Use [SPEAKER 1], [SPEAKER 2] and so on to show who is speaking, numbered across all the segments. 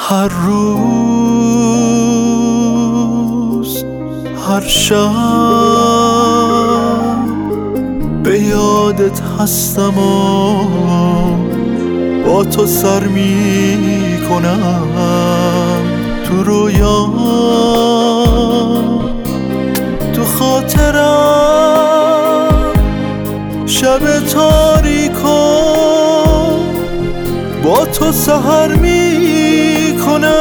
[SPEAKER 1] هر روز هر شب به یادت هستم و با تو سر می کنم تو رویا، تو خاطرم شب تاریکو با تو سحر می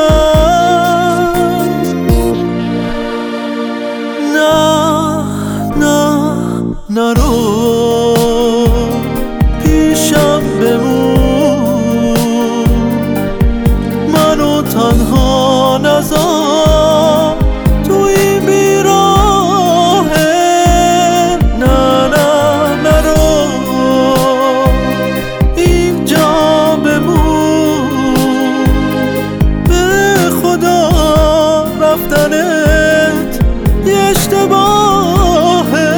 [SPEAKER 1] کنم. نه نه نرو پیشم بمون، منو تنها نذار تو این بیراهه. نه نه نرو اینجا بمون، به خدا رفتنت یه اشتباهه.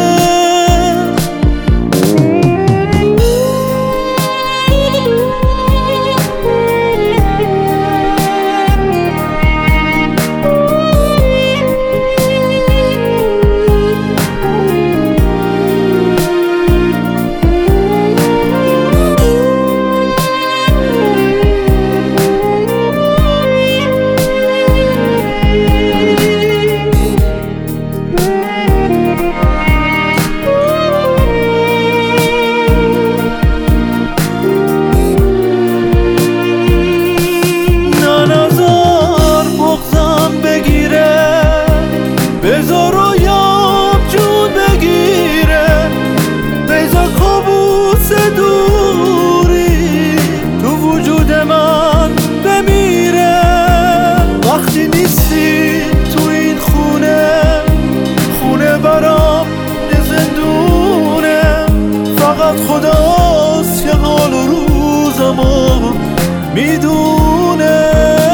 [SPEAKER 1] بذار رویام جون بگیره، بذار کابوس دوری تو وجود من بمیره. وقتی نیستی تو این خونه، خونه برام یه زندونه، فقط خداست که حال و روزمو میدونه.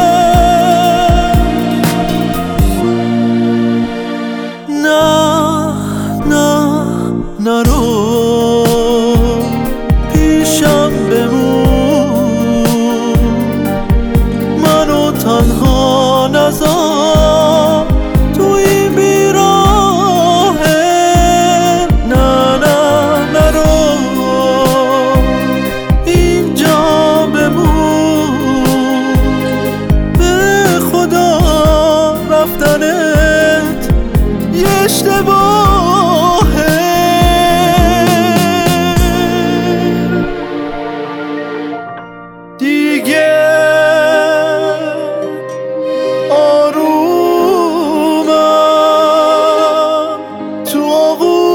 [SPEAKER 1] نرو پیشم بمون، منو تنها نذار تو این بیراهه. نه نه نرو اینجا بمون، به خدا رفتنت یه اشتباهه. دیگه آرومم تو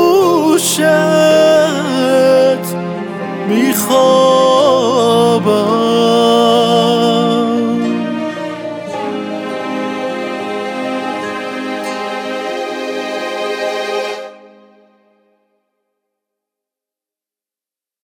[SPEAKER 1] آغوشت میخوابم.